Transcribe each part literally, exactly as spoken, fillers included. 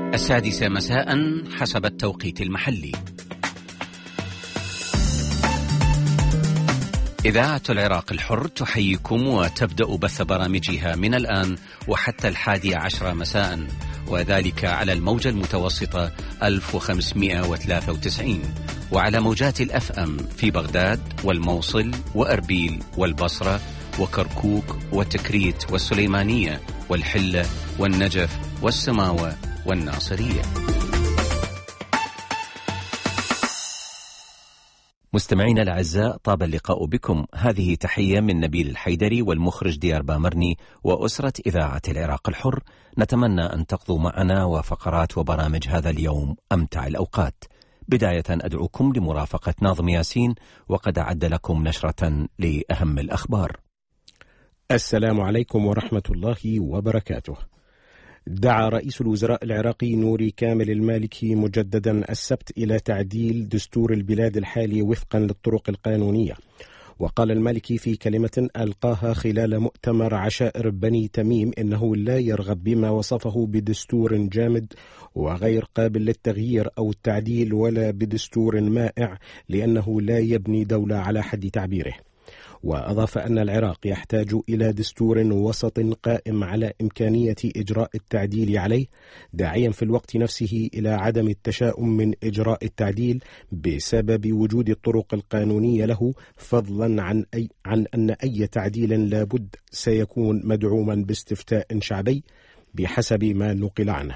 السادسة مساء حسب التوقيت المحلي. إذاعة العراق الحر تحييكم وتبدأ بث برامجها من الآن وحتى الحادي عشر مساء، وذلك على الموجة المتوسطة ألف وخمسمائة وثلاثة وتسعين، وعلى موجات الأف أم في بغداد والموصل وأربيل والبصرة وكركوك وتكريت والسليمانية والحلة والنجف والسماوة والناصرية. مستمعينا الأعزاء، طاب اللقاء بكم. هذه تحية من نبيل الحيدري والمخرج ديار بامرني وأسرة إذاعة العراق الحر. نتمنى أن تقضوا معنا وفقرات وبرامج هذا اليوم أمتع الأوقات. بداية أدعوكم لمرافقة ناظم ياسين، وقد أعد لكم نشرة لأهم الأخبار. السلام عليكم ورحمة الله وبركاته. دعا رئيس الوزراء العراقي نوري كامل المالكي مجددا السبت إلى تعديل دستور البلاد الحالي وفقا للطرق القانونية. وقال المالكي في كلمة ألقاها خلال مؤتمر عشائر بني تميم إنه لا يرغب بما وصفه بدستور جامد وغير قابل للتغيير أو التعديل، ولا بدستور مائع، لأنه لا يبني دولة على حد تعبيره. وأضاف أن العراق يحتاج إلى دستور وسط قائم على إمكانية إجراء التعديل عليه، داعيا في الوقت نفسه إلى عدم التشاؤم من إجراء التعديل بسبب وجود الطرق القانونية له، فضلا عن, أي عن أن أي تعديل لابد سيكون مدعوما باستفتاء شعبي بحسب ما نقل عنه.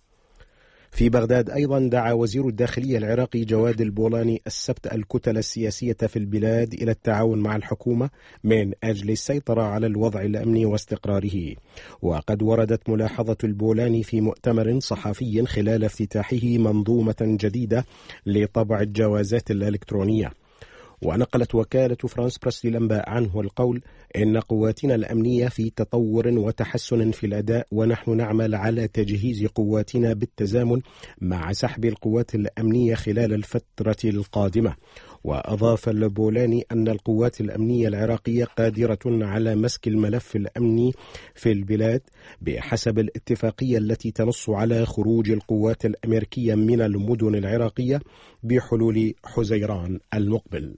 في بغداد أيضا دعا وزير الداخلية العراقي جواد البولاني السبت الكتل السياسية في البلاد إلى التعاون مع الحكومة من أجل السيطرة على الوضع الأمني واستقراره. وقد وردت ملاحظة البولاني في مؤتمر صحفي خلال افتتاحه منظومة جديدة لطبع الجوازات الإلكترونية. ونقلت وكالة فرانس بريس للأنباء عنه القول إن قواتنا الأمنية في تطور وتحسن في الأداء، ونحن نعمل على تجهيز قواتنا بالتزامن مع سحب القوات الأمنية خلال الفترة القادمة. وأضاف البولاني أن القوات الأمنية العراقية قادرة على مسك الملف الأمني في البلاد بحسب الاتفاقية التي تنص على خروج القوات الأمريكية من المدن العراقية بحلول حزيران المقبل.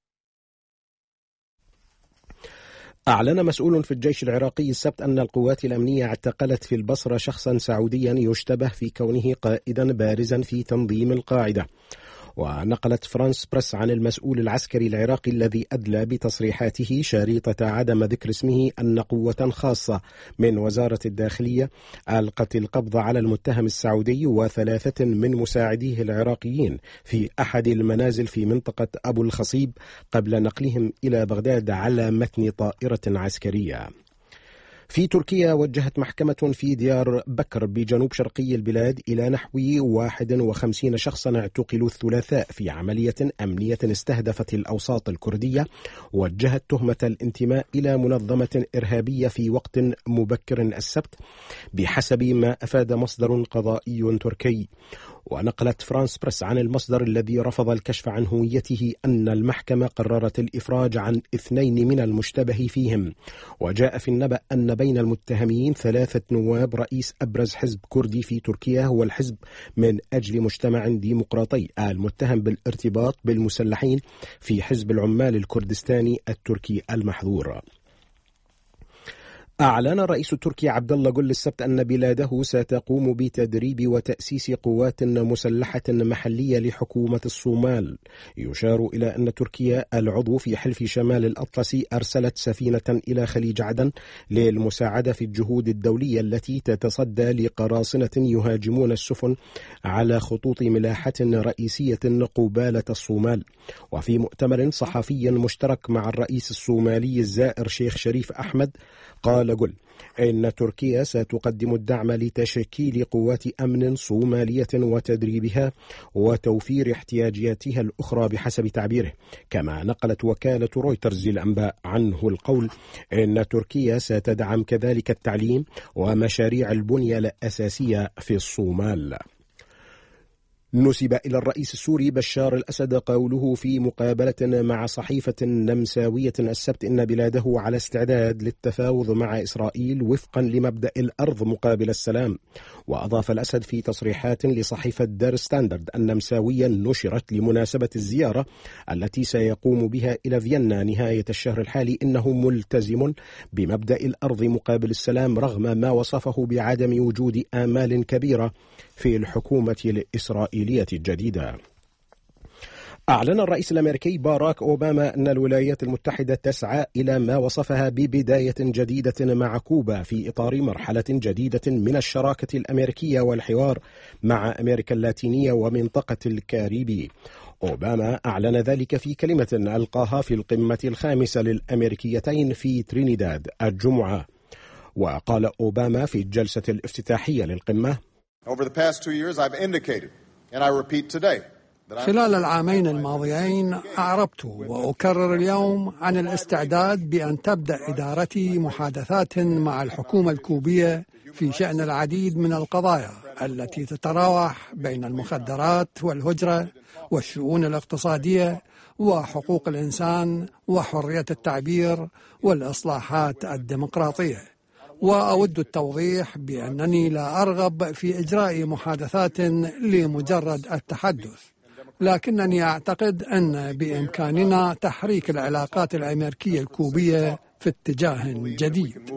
أعلن مسؤول في الجيش العراقي السبت أن القوات الأمنية اعتقلت في البصرة شخصا سعوديا يشتبه في كونه قائدا بارزا في تنظيم القاعدة. ونقلت فرانس بريس عن المسؤول العسكري العراقي الذي أدلى بتصريحاته شريطة عدم ذكر اسمه أن قوة خاصة من وزارة الداخلية ألقت القبض على المتهم السعودي وثلاثة من مساعديه العراقيين في أحد المنازل في منطقة أبو الخصيب قبل نقلهم إلى بغداد على متن طائرة عسكرية. في تركيا وجهت محكمة في ديار بكر بجنوب شرقي البلاد إلى نحو واحد وخمسين شخصا اعتقلوا الثلاثاء في عملية أمنية استهدفت الأوساط الكردية، وجهت تهمة الانتماء إلى منظمة إرهابية في وقت مبكر السبت بحسب ما أفاد مصدر قضائي تركي. ونقلت فرانس بريس عن المصدر الذي رفض الكشف عن هويته أن المحكمة قررت الإفراج عن اثنين من المشتبه فيهم. وجاء في النبأ أن بين المتهمين ثلاثة نواب رئيس أبرز حزب كردي في تركيا هو الحزب من أجل مجتمع ديمقراطي، المتهم بالارتباط بالمسلحين في حزب العمال الكردستاني التركي المحظور. أعلن الرئيس التركي عبد الله جل السبت أن بلاده ستقوم بتدريب وتأسيس قوات مسلحة محلية لحكومة الصومال. يشار إلى أن تركيا العضو في حلف شمال الأطلسي أرسلت سفينة إلى خليج عدن للمساعدة في الجهود الدولية التي تتصدى لقراصنة يهاجمون السفن على خطوط ملاحة رئيسية قبالة الصومال. وفي مؤتمر صحفي مشترك مع الرئيس الصومالي الزائر شيخ شريف أحمد، قال جل إن تركيا ستقدم الدعم لتشكيل قوات أمن صومالية وتدريبها وتوفير احتياجاتها الأخرى بحسب تعبيره. كما نقلت وكالة رويترز للأنباء عنه القول إن تركيا ستدعم كذلك التعليم ومشاريع البنية الأساسية في الصومال. نسب إلى الرئيس السوري بشار الأسد قوله في مقابلة مع صحيفة نمساوية السبت إن بلاده على استعداد للتفاوض مع إسرائيل وفقا لمبدأ الأرض مقابل السلام. وأضاف الأسد في تصريحات لصحيفة دار ستاندرد أن مساويا نشرت لمناسبة الزيارة التي سيقوم بها إلى فيينا نهاية الشهر الحالي إنه ملتزم بمبدأ الأرض مقابل السلام رغم ما وصفه بعدم وجود آمال كبيرة في الحكومة الإسرائيلية الجديدة. أعلن الرئيس الأمريكي باراك أوباما أن الولايات المتحدة تسعى إلى ما وصفها ببداية جديدة مع كوبا في إطار مرحلة جديدة من الشراكة الأمريكية والحوار مع أمريكا اللاتينية ومنطقة الكاريبي. أوباما أعلن ذلك في كلمة ألقاها في القمة الخامسة للأمريكيتين في ترينيداد الجمعة. وقال أوباما في الجلسة الافتتاحية للقمة: Over the past two years I've indicated and I repeat today خلال العامين الماضيين أعربت وأكرر اليوم عن الاستعداد بأن تبدأ إدارتي محادثات مع الحكومة الكوبية في شأن العديد من القضايا التي تتراوح بين المخدرات والهجرة والشؤون الاقتصادية وحقوق الإنسان وحرية التعبير والإصلاحات الديمقراطية. وأود التوضيح بأنني لا أرغب في إجراء محادثات لمجرد التحدث، لكنني أعتقد أن بإمكاننا تحريك العلاقات الأمريكية الكوبية في اتجاه جديد.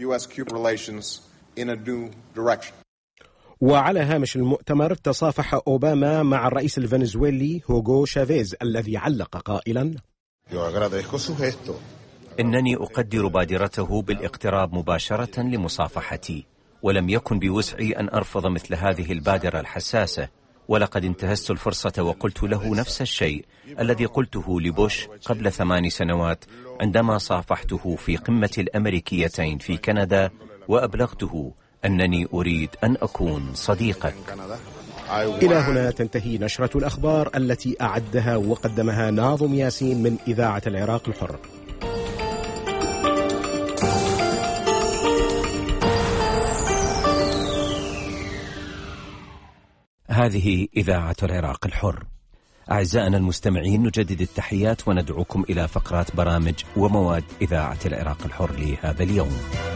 وعلى هامش المؤتمر تصافح أوباما مع الرئيس الفنزويلي هوغو شافيز الذي علق قائلا: إنني أقدر بادرته بالاقتراب مباشرة لمصافحتي، ولم يكن بوسعي أن أرفض مثل هذه البادرة الحساسة، ولقد انتهزت الفرصة وقلت له نفس الشيء الذي قلته لبوش قبل ثمان سنوات عندما صافحته في قمة الأمريكيتين في كندا، وأبلغته أنني أريد أن أكون صديقك. إلى هنا تنتهي نشرة الأخبار التي أعدها وقدمها ناظم ياسين من إذاعة العراق الحر. هذه إذاعة العراق الحر. أعزائنا المستمعين، نجدد التحيات وندعوكم إلى فقرات برامج ومواد إذاعة العراق الحر لهذا اليوم.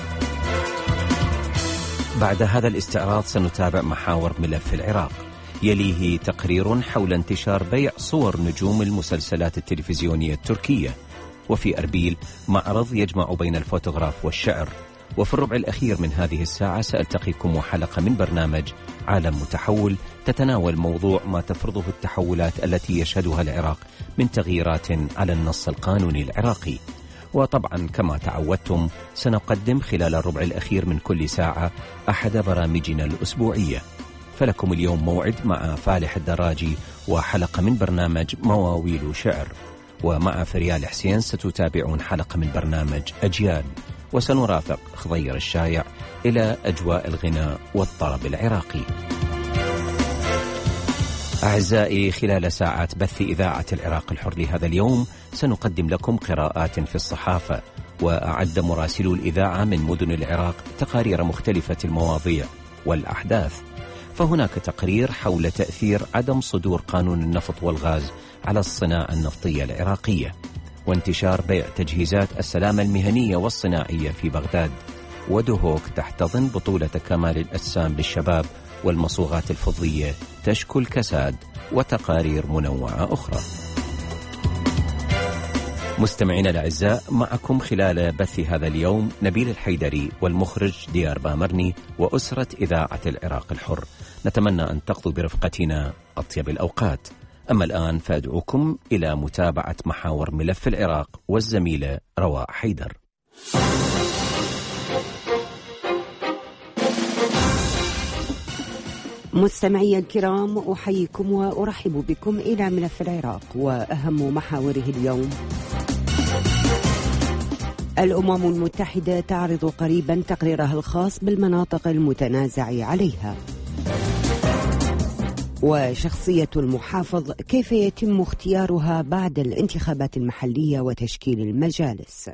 بعد هذا الاستعراض سنتابع محاور ملف العراق، يليه تقرير حول انتشار بيع صور نجوم المسلسلات التلفزيونية التركية، وفي أربيل معرض يجمع بين الفوتوغراف والشعر. وفي الربع الأخير من هذه الساعة سألتقيكم حلقة من برنامج عالم متحول تتناول موضوع ما تفرضه التحولات التي يشهدها العراق من تغييرات على النص القانوني العراقي. وطبعا كما تعودتم سنقدم خلال الربع الأخير من كل ساعة أحد برامجنا الأسبوعية. فلكم اليوم موعد مع فالح الدراجي وحلقة من برنامج مواويل شعر، ومع فريال حسين ستتابعون حلقة من برنامج أجيال، وسنرافق خضير الشايع إلى أجواء الغناء والطرب العراقي. أعزائي، خلال ساعات بث إذاعة العراق الحر لهذا اليوم سنقدم لكم قراءات في الصحافة، وأعد مراسلو الإذاعة من مدن العراق تقارير مختلفة المواضيع والأحداث. فهناك تقرير حول تأثير عدم صدور قانون النفط والغاز على الصناعة النفطية العراقية، وانتشار بيع تجهيزات السلامة المهنية والصناعية في بغداد، ودهوك تحتضن بطولة كمال الأجسام للشباب، والمصوغات الفضية تشكو الكساد، وتقارير منوعة أخرى. مستمعينا الأعزاء، معكم خلال بث هذا اليوم نبيل الحيدري والمخرج ديار بامرني وأسرة إذاعة العراق الحر. نتمنى أن تقضوا برفقتنا أطيب الأوقات. أما الآن فأدعوكم إلى متابعة محاور ملف العراق والزميلة رواء حيدر. مستمعي الكرام، أحييكم وأرحب بكم إلى ملف العراق وأهم محاوره اليوم. الأمم المتحدة تعرض قريبا تقريرها الخاص بالمناطق المتنازع عليها. وشخصية المحافظ كيف يتم اختيارها بعد الانتخابات المحلية وتشكيل المجالس.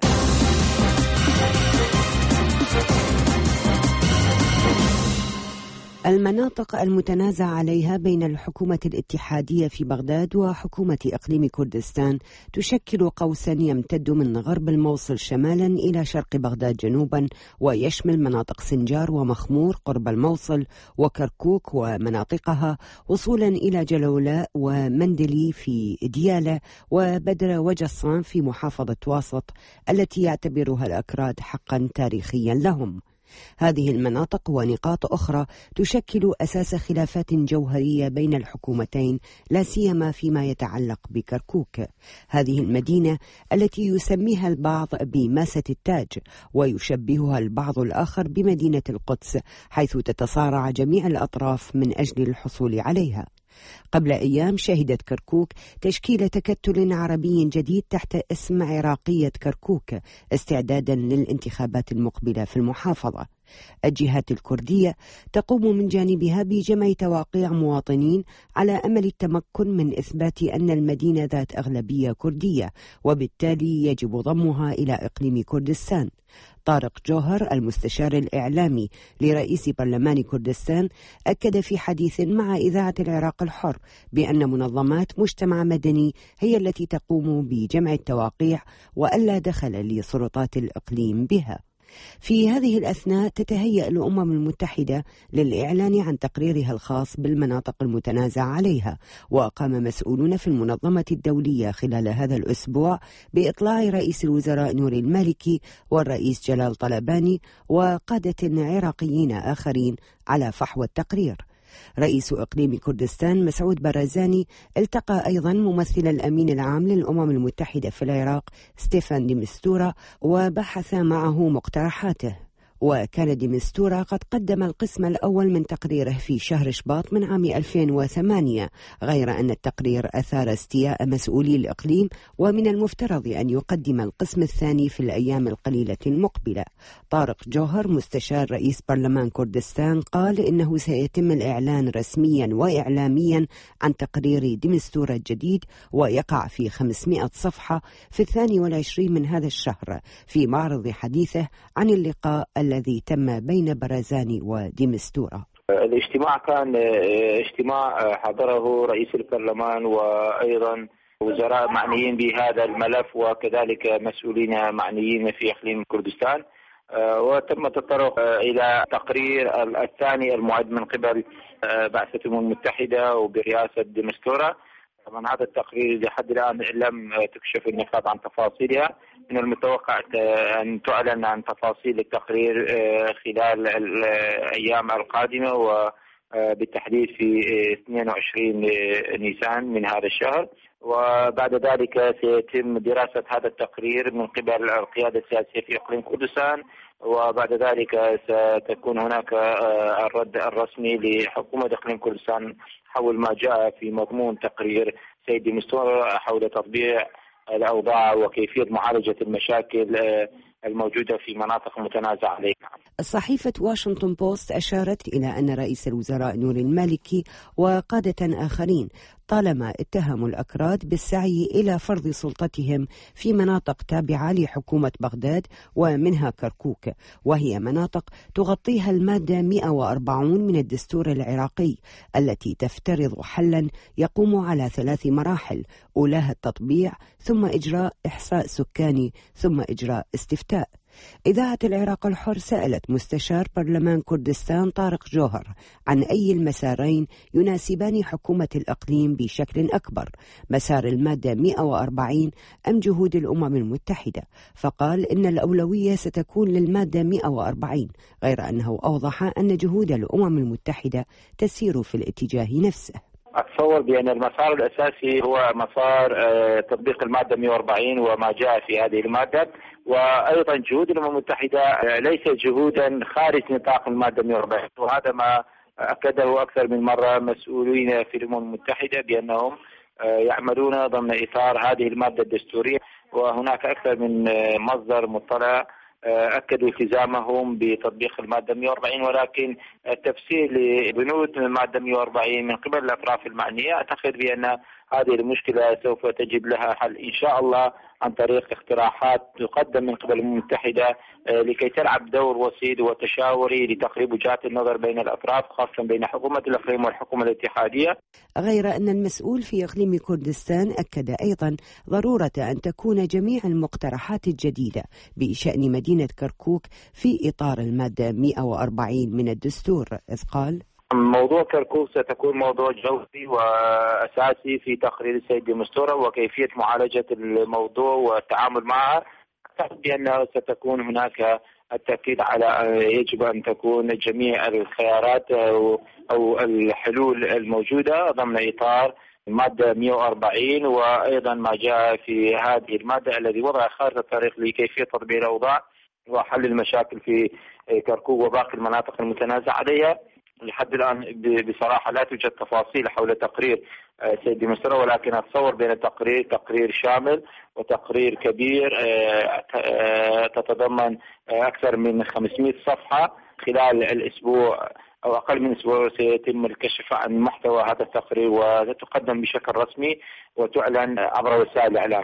المناطق المتنازع عليها بين الحكومة الاتحادية في بغداد وحكومة إقليم كردستان تشكل قوسا يمتد من غرب الموصل شمالا إلى شرق بغداد جنوبا، ويشمل مناطق سنجار ومخمور قرب الموصل وكركوك ومناطقها، وصولا إلى جلولاء ومندلي في ديالى وبدر وجصان في محافظة واسط التي يعتبرها الأكراد حقا تاريخيا لهم. هذه المناطق ونقاط أخرى تشكل أساس خلافات جوهرية بين الحكومتين، لا سيما فيما يتعلق بكركوك. هذه المدينة التي يسميها البعض بماسة التاج ويشبهها البعض الآخر بمدينة القدس، حيث تتصارع جميع الأطراف من أجل الحصول عليها. قبل أيام شهدت كركوك تشكيل تكتل عربي جديد تحت اسم عراقية كركوك استعدادا للانتخابات المقبلة في المحافظة. الجهات الكردية تقوم من جانبها بجمع توقيع مواطنين على أمل التمكن من إثبات أن المدينة ذات أغلبية كردية، وبالتالي يجب ضمها إلى إقليم كردستان. طارق جوهر المستشار الإعلامي لرئيس برلمان كردستان أكد في حديث مع إذاعة العراق الحر بأن منظمات مجتمع مدني هي التي تقوم بجمع التواقيع وألا دخل لسلطات الإقليم بها. في هذه الأثناء تتهيأ الأمم المتحدة للإعلان عن تقريرها الخاص بالمناطق المتنازع عليها، وقام مسؤولون في المنظمة الدولية خلال هذا الأسبوع بإطلاع رئيس الوزراء نوري المالكي والرئيس جلال طلباني وقادة عراقيين آخرين على فحوى التقرير. رئيس إقليم كردستان مسعود برزاني التقى أيضا ممثل الأمين العام للأمم المتحدة في العراق ستيفان دي مستورا وبحث معه مقترحاته. وكان دي مستورا قد قدم القسم الأول من تقريره في شهر شباط من عام ألفين وثمانية، غير أن التقرير أثار استياء مسؤولي الإقليم، ومن المفترض أن يقدم القسم الثاني في الأيام القليلة المقبلة. طارق جوهر مستشار رئيس برلمان كردستان قال إنه سيتم الإعلان رسميا وإعلاميا عن تقرير دي مستورا الجديد، ويقع في خمسمائة صفحة في الثاني والعشرين من هذا الشهر في معرض حديثه عن اللقاء الذي تم بين برزاني ودي مستورا. الاجتماع كان اجتماع حضره رئيس البرلمان وأيضا وزراء معنيين بهذا الملف وكذلك مسؤولين معنيين في إقليم كردستان، وتم التطرق إلى تقرير الثاني المعد من قبل بعثة الأمم المتحدة وبرئاسة دي مستورا. طبعا هذا التقرير لحد الآن لم تكشف النقاط عن تفاصيلها، من المتوقع أن تعلن عن تفاصيل التقرير خلال الأيام القادمة، وبالتحديد في اثنين وعشرين نيسان من هذا الشهر. وبعد ذلك سيتم دراسة هذا التقرير من قبل القيادة السياسية في إقليم كردستان، وبعد ذلك ستكون هناك الرد الرسمي لحكومة إقليم كردستان حول ما جاء في مضمون تقرير سيد دي مستورا حول تطبيع الأوضاع وكيفية معالجة المشاكل الموجودة في مناطق متنازع عليها. صحيفة واشنطن بوست أشارت إلى أن رئيس الوزراء نوري المالكي وقادة آخرين طالما اتهموا الأكراد بالسعي إلى فرض سلطتهم في مناطق تابعة لحكومة بغداد ومنها كركوك، وهي مناطق تغطيها المادة مئة وأربعين من الدستور العراقي التي تفترض حلا يقوم على ثلاث مراحل، أولاها التطبيع ثم إجراء إحصاء سكاني ثم إجراء استفتاء. إذاعة العراق الحر سألت مستشار برلمان كردستان طارق جوهر عن أي المسارين يناسبان حكومة الإقليم بشكل أكبر، مسار المادة مئة وأربعين أم جهود الأمم المتحدة، فقال إن الأولوية ستكون للمادة مئة وأربعين، غير أنه أوضح أن جهود الأمم المتحدة تسير في الاتجاه نفسه. أتصور بأن المسار الأساسي هو مسار تطبيق المادة مئة وأربعين وما جاء في هذه المادة، وأيضا جهود الأمم المتحدة ليست جهودا خارج نطاق المادة مئة وأربعين، وهذا ما أكده أكثر من مرة مسؤولين في الأمم المتحدة بأنهم يعملون ضمن إطار هذه المادة الدستورية، وهناك أكثر من مصدر مطلع أكدوا التزامهم بتطبيق المادة مئة وأربعين، ولكن التفسير لبنود المادة مئة وأربعين من قبل الأطراف المعنية أعتقد بأن هذه المشكلة سوف تجد لها حل إن شاء الله عن طريق اقتراحات تقدم من قبل الأمم المتحدة لكي تلعب دور وسيط وتشاوري لتقريب وجهات النظر بين الأطراف، خاصة بين حكومة الإقليم والحكومة الاتحادية. غير أن المسؤول في إقليم كردستان أكد أيضا ضرورة أن تكون جميع المقترحات الجديدة بشأن مدينة كركوك في إطار المادة مئة وأربعين من الدستور، إذ قال: موضوع كركوك ستكون موضوع جوهري وأساسي في تقرير السيد دي مستورة وكيفية معالجة الموضوع والتعامل معها. أعتقد بأنه ستكون هناك التأكيد على يجب أن تكون جميع الخيارات أو الحلول الموجودة ضمن إطار المادة مئة وأربعين، وأيضا ما جاء في هذه المادة الذي وضع خارطة الطريق لكيفية تطبيق الأوضاع وحل المشاكل في كركوك وباقي المناطق المتنازع عليها. لحد الآن بصراحة لا توجد تفاصيل حول تقرير سيد دي مستورة، ولكن أتصور بين التقرير تقرير شامل وتقرير كبير تتضمن أكثر من خمسمئة صفحة. خلال الأسبوع أو أقل من أسبوع سيتم الكشف عن محتوى هذا التقرير وتقدم بشكل رسمي وتعلن عبر وسائل الإعلام.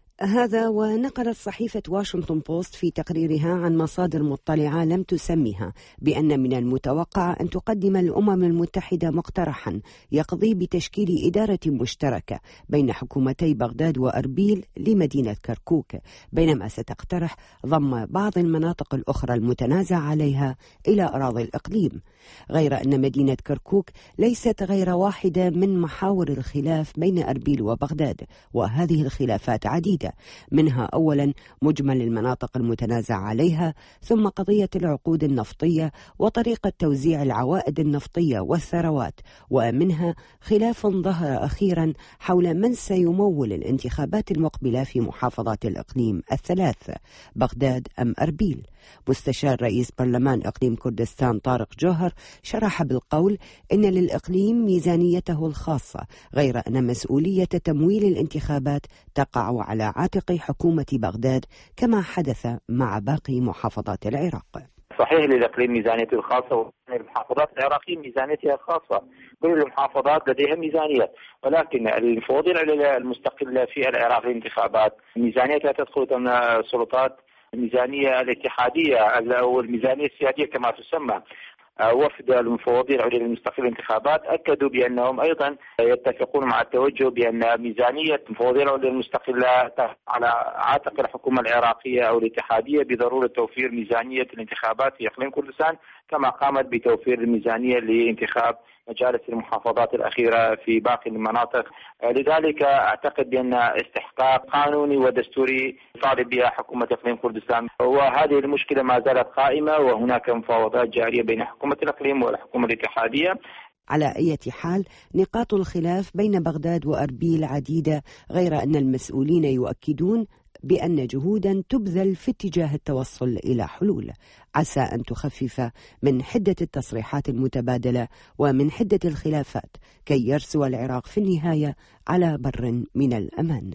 هذا ونقلت صحيفة واشنطن بوست في تقريرها عن مصادر مطلعة لم تسمها بأن من المتوقع أن تقدم الأمم المتحدة مقترحا يقضي بتشكيل إدارة مشتركة بين حكومتي بغداد وأربيل لمدينة كركوك، بينما ستقترح ضم بعض المناطق الأخرى المتنازع عليها إلى أراضي الإقليم. غير أن مدينة كركوك ليست غير واحدة من محاور الخلاف بين أربيل وبغداد، وهذه الخلافات عديدة، منها أولا مجمل المناطق المتنازع عليها، ثم قضية العقود النفطية وطريقة توزيع العوائد النفطية والثروات، ومنها خلاف ظهر أخيرا حول من سيمول الانتخابات المقبلة في محافظات الإقليم الثلاث، بغداد أم أربيل. مستشار رئيس برلمان إقليم كردستان طارق جوهر شرح بالقول إن للإقليم ميزانيته الخاصة، غير أن مسؤولية تمويل الانتخابات تقع على عاتق حكومة بغداد كما حدث مع باقي محافظات العراق. صحيح للإقليم ميزانيته الخاصة، والمحافظات العراقية ميزانيتها الخاصة، كل المحافظات لديها ميزانية، ولكن المفوضية المستقلة في العراق للانتخابات ميزانيتها تدخل ضمن سلطات الميزانية الاتحادية أو الميزانية السيادية كما تسمى. وفد المفوضية العليا للمستقلة للانتخابات أكدوا بأنهم أيضا يتفقون مع التوجه بأن ميزانية المفوضية العليا للمستقلة على عاتق الحكومة العراقية أو الاتحادية بضرورة توفير ميزانية الانتخابات في إقليم كردستان كما قامت بتوفير الميزانية لانتخاب مجالس المحافظات الأخيرة في باقي المناطق. لذلك أعتقد بأن استحقاق قانوني ودستوري طالب بها حكومة إقليم كردستان، وهذه المشكلة ما زالت قائمة وهناك مفاوضات جارية بين حكومة الإقليم والحكومة الاتحادية. على أي حال نقاط الخلاف بين بغداد وأربيل عديدة، غير أن المسؤولين يؤكدون بأن جهودا تبذل في اتجاه التوصل إلى حلول عسى أن تخفف من حدة التصريحات المتبادلة ومن حدة الخلافات كي يرسو العراق في النهاية على بر من الأمان.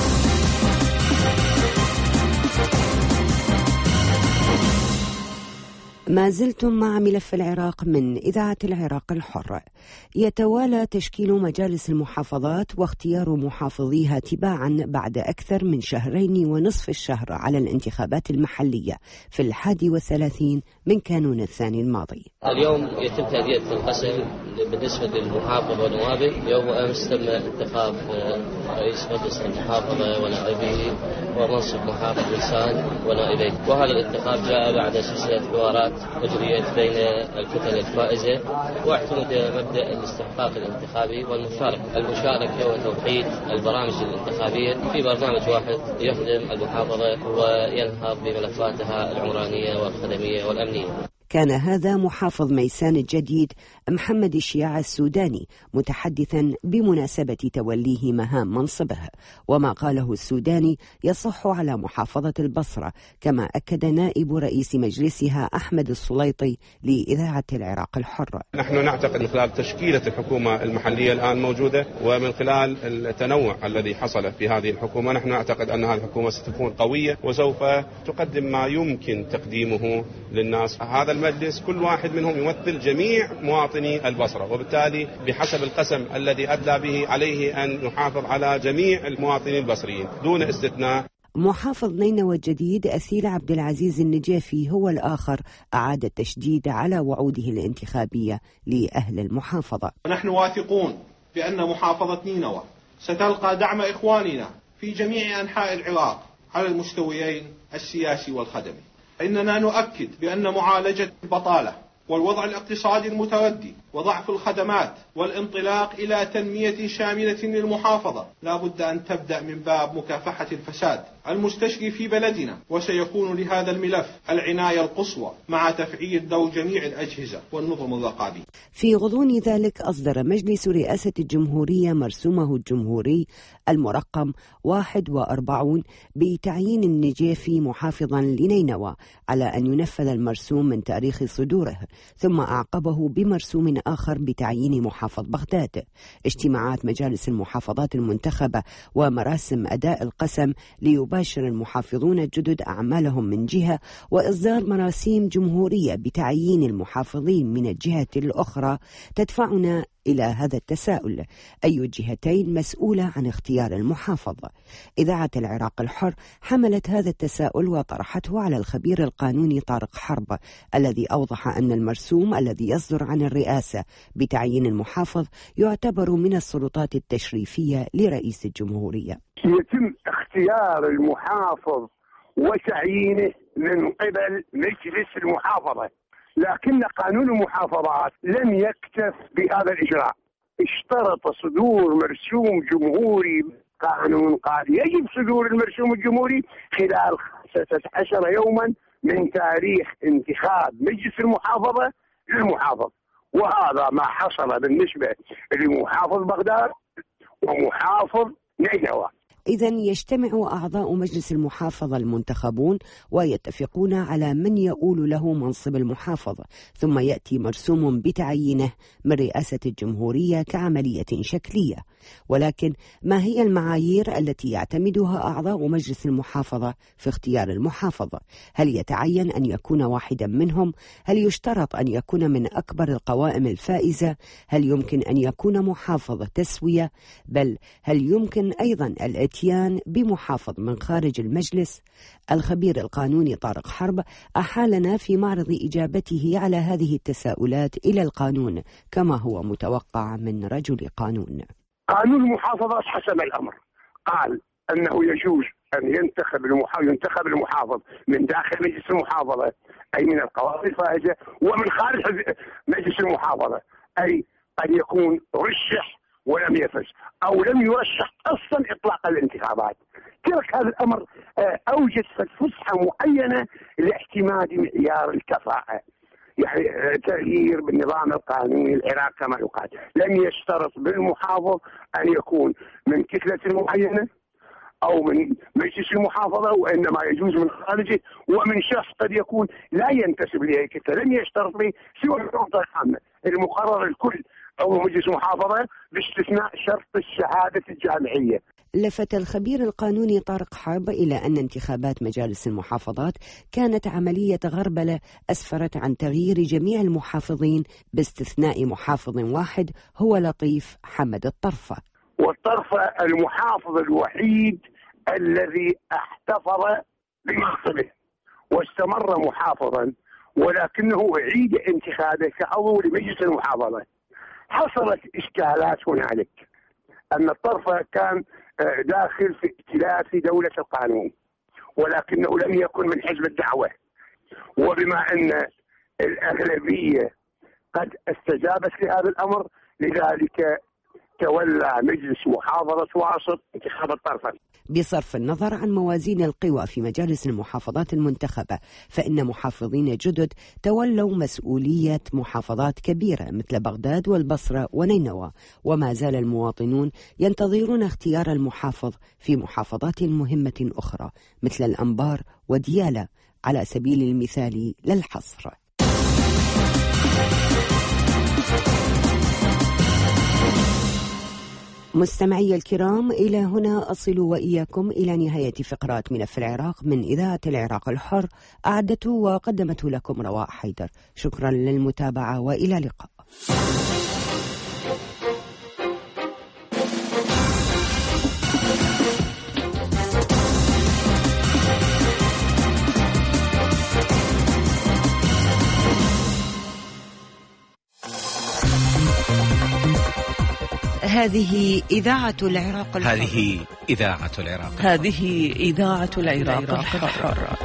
ما زلتم مع ملف العراق من إذاعة العراق الحر. يتوالى تشكيل مجالس المحافظات واختيار محافظيها تباعا بعد أكثر من شهرين ونصف الشهر على الانتخابات المحلية في الحادي والثلاثين من كانون الثاني الماضي. اليوم يتم تأدية القسم بالنسبة للمحافظة ونوابه. يوم أمس تم انتخاب رئيس مجلس المحافظة ونائبه ومنصب محافظ لسان ونائبيه، وهذا الانتخاب جاء بعد سلسلة حوارات أجريت بين الكتل الفائزة واعتمد مبدأ الاستحقاق الانتخابي والمشاركة المشاركة وتوحيد البرامج الانتخابية في برنامج واحد يخدم المحافظة وينهض بملفاتها العمرانية والخدمية والأمنية. كان هذا محافظ ميسان الجديد محمد الشياع السوداني متحدثا بمناسبة توليه مهام منصبه، وما قاله السوداني يصح على محافظة البصرة، كما أكد نائب رئيس مجلسها أحمد السليطي لإذاعة العراق الحر. نحن نعتقد من خلال تشكيلة الحكومة المحلية الآن موجودة ومن خلال التنوع الذي حصل في هذه الحكومة، نحن نعتقد أن هذه الحكومة ستكون قوية وسوف تقدم ما يمكن تقديمه للناس. هذا المجلس كل واحد منهم يمثل جميع مواطني البصرة، وبالتالي بحسب القسم الذي أدلى به عليه أن يحافظ على جميع المواطنين البصريين دون استثناء. محافظ نينوى الجديد أسيل عبد العزيز النجافي هو الآخر أعاد التشديد على وعوده الانتخابية لأهل المحافظة. نحن واثقون بأن محافظة نينوى ستلقى دعم إخواننا في جميع أنحاء العراق على المستويين السياسي والخدمي. إننا نؤكد بأن معالجة البطالة والوضع الاقتصادي المتردي وضعف الخدمات والانطلاق إلى تنمية شاملة للمحافظة لا بد أن تبدأ من باب مكافحة الفساد المستشري في بلدنا، وسيكون لهذا الملف العناية القصوى مع تفعيل دور جميع الأجهزة والنظم الرقابية. في غضون ذلك أصدر مجلس رئاسة الجمهورية مرسومه الجمهوري المرقم واحد وأربعين بتعيين النجافي محافظا لنينوى على أن ينفذ المرسوم من تاريخ صدوره، ثم أعقبه بمرسوم آخر بتعيين محافظ بغداد. اجتماعات مجالس المحافظات المنتخبة ومراسم أداء القسم ليباشر المحافظون الجدد أعمالهم من جهة، وإصدار مراسيم جمهورية بتعيين المحافظين من الجهة الأخرى تدفعنا إلى هذا التساؤل: أي الجهتين مسؤولة عن اختيار المحافظ؟ إذاعة العراق الحر حملت هذا التساؤل وطرحته على الخبير القانوني طارق حرب، الذي أوضح أن المرسوم الذي يصدر عن الرئاسة بتعيين المحافظ يعتبر من السلطات التشريفية لرئيس الجمهورية. يتم اختيار المحافظ وتعيينه من قبل مجلس المحافظة، لكن قانون المحافظات لم يكتف بهذا الإجراء، اشترط صدور مرسوم جمهوري. قانون قال يجب صدور المرسوم الجمهوري خلال خمسة عشر يوما من تاريخ انتخاب مجلس المحافظة للمحافظ، وهذا ما حصل بالنسبة لمحافظ بغداد ومحافظ نينوى. إذن يجتمع أعضاء مجلس المحافظة المنتخبون ويتفقون على من يؤول له منصب المحافظة، ثم يأتي مرسوم بتعيينه من رئاسة الجمهورية كعملية شكلية. ولكن ما هي المعايير التي يعتمدها أعضاء مجلس المحافظة في اختيار المحافظة؟ هل يتعين أن يكون واحدا منهم؟ هل يشترط أن يكون من أكبر القوائم الفائزة؟ هل يمكن أن يكون محافظ تسوية؟ بل هل يمكن أيضا الاتيان بمحافظ من خارج المجلس؟ الخبير القانوني طارق حرب أحالنا في معرض إجابته على هذه التساؤلات إلى القانون كما هو متوقع من رجل قانون. قانون المحافظات حسم الأمر، قال أنه يجوز أن ينتخب المحافظ ينتخب المحافظ من داخل مجلس المحافظة أي من القوائم الفائزة، ومن خارج مجلس المحافظة أي قد يكون رشح ولم يفز أو لم يرشح أصلا إطلاق الانتخابات. ترك هذا الأمر أوجد فسحة معينة لاعتماد معيار الكفاءة، يعني تغيير بالنظام القانوني العراق كما يقال. لم يشترط بالمحافظ أن يكون من كتلة معينة أو من مجلس المحافظة، وإنما يجوز من خارجه ومن شخص قد يكون لا ينتسب لأي كتلة. لم يشترط به سوى النقطة العامة المقرر الكل أو مجلس محافظة باستثناء شرط الشهادة الجامعية. لفت الخبير القانوني طارق حرب إلى أن انتخابات مجالس المحافظات كانت عملية غربلة أسفرت عن تغيير جميع المحافظين باستثناء محافظ واحد هو لطيف حمد الطرفة. والطرفة المحافظ الوحيد الذي احتفظ بمنصبه واستمر محافظا، ولكنه أعيد انتخابه كعضو لمجلس المحافظة. حصلت إشكالات هنالك، أن الطرفة كان داخل في ائتلاف دولة القانون ولكنه لم يكن من حزب الدعوة، وبما أن الأغلبية قد استجابت لهذا الأمر لذلك تولى مجلس محافظة واسط انتخاب الطرفة. بصرف النظر عن موازين القوى في مجالس المحافظات المنتخبة، فإن محافظين جدد تولوا مسؤولية محافظات كبيرة مثل بغداد والبصرة ونينوى، وما زال المواطنون ينتظرون اختيار المحافظ في محافظات مهمة أخرى مثل الأنبار وديالى على سبيل المثال للحصر. مستمعي الكرام، إلى هنا أصل وإياكم إلى نهاية فقرات ملف العراق من إذاعة العراق الحر، أعدته وقدمته لكم رواء حيدر. شكرا للمتابعة وإلى اللقاء. هذه إذاعة العراق الحر. هذه إذاعة العراق الحر. هذه إذاعة العراق الحر.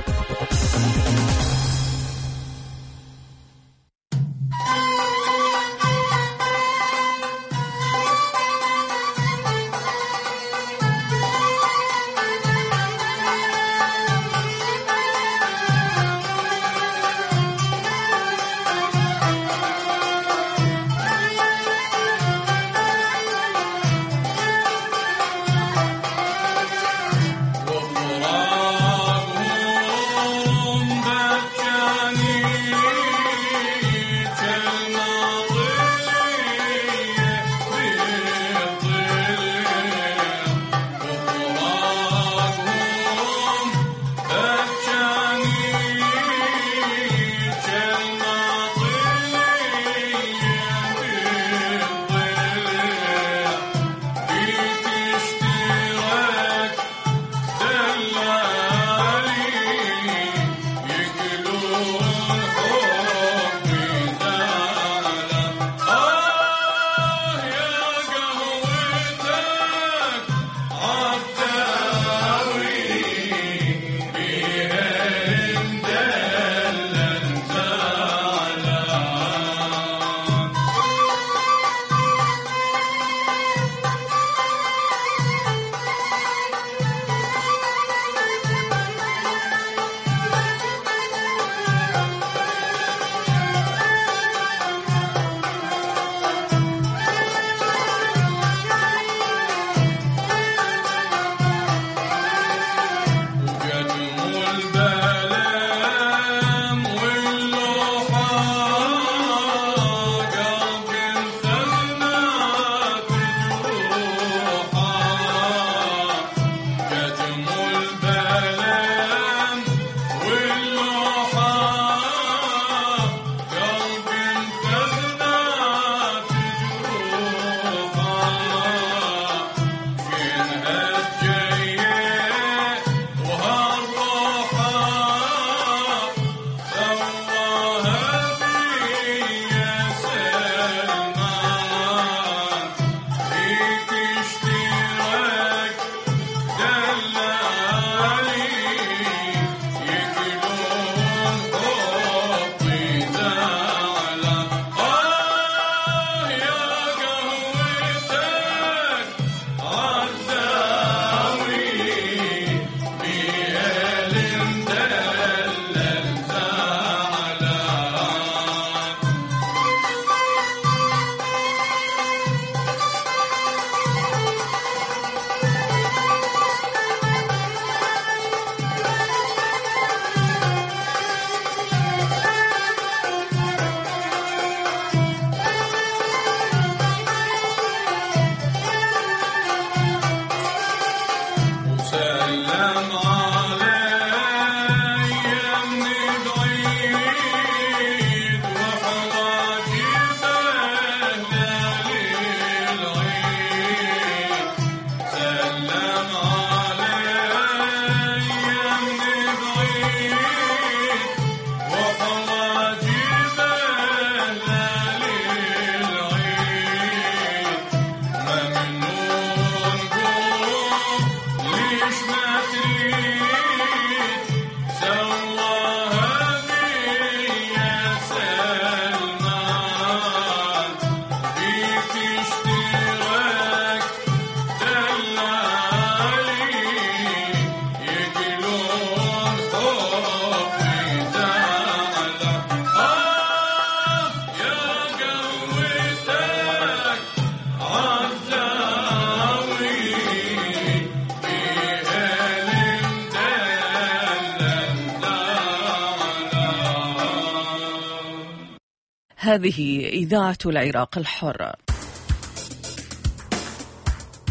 هذه إذاعة العراق الحر.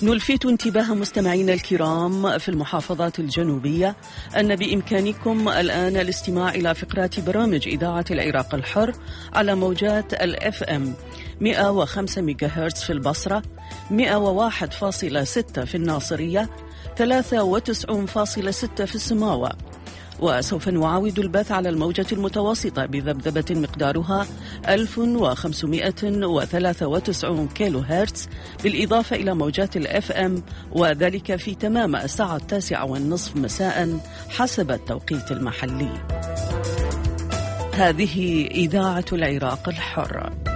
نلفت انتباه مستمعينا الكرام في المحافظات الجنوبية أن بإمكانكم الآن الاستماع إلى فقرات برامج إذاعة العراق الحر على موجات الإف إم مئة وخمسة ميجاهرتز في البصرة، مئة وواحد فاصلة ستة في الناصرية، ثلاثة وتسعين فاصلة ستة في السماوة. وسوف نعاود البث على الموجة المتوسطة بذبذبة مقدارها ألف وخمسمئة وثلاثة وتسعين كيلو هرتز، بالإضافة إلى موجات الإف إم، وذلك في تمام الساعة التاسعة والنصف مساء حسب التوقيت المحلي. هذه إذاعة العراق الحر.